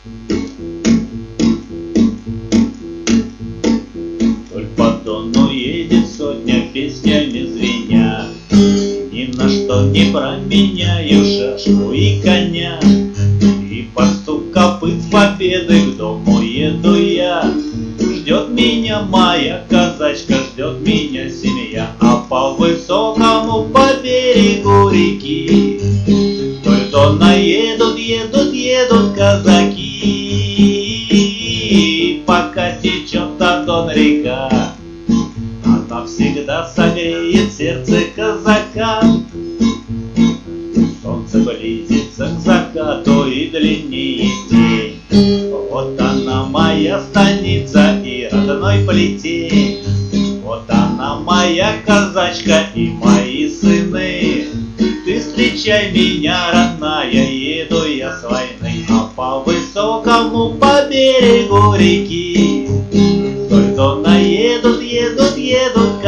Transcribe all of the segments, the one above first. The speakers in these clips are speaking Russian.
Вдоль по Дону едет сотня, песнями звеня, ни на что не променяю шашку и коня. И под стук копыт с победы к дому еду я. Ждет меня моя казачка, ждет меня семья, а по высокому по берегу реки вдоль Дона едут, едут, едут казаки. Пока течет та Дон река, она всегда согреет сердце казака. Солнце близится к закату и длиннее день. Вот она моя станица и родной плетень. Вот она моя казачка и мои сыны. Ты встречай меня, родная, еду я с войны. А по высокому по берегу реки вдоль Дона едут, едут, едут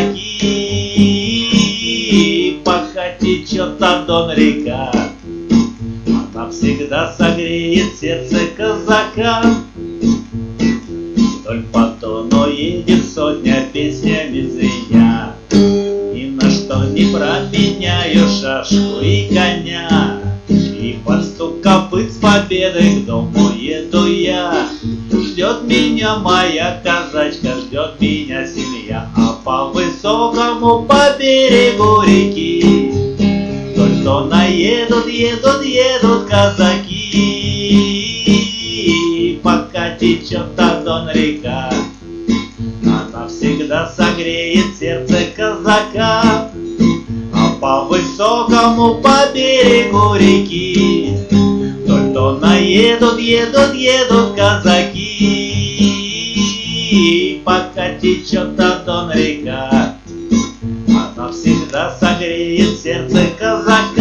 казаки. Пока течет та Дон река, она всегда согреет сердце казака. Вдоль по Дону едет сотня, песнями звеня, ни на что не променяю шашку и коня. И под стук копыт с победой к дому еду я. Ждет меня моя казачка, ждет меня семья, а по высокому по берегу реки вдоль Дона едут, едут, едут казаки. Пока течет та Дон река, она всегда согреет сердце казака. А по высокому по берегу реки вдоль Дона едут, едут, едут казаки. Пока течет та Дон река, она всегда согреет сердце казака.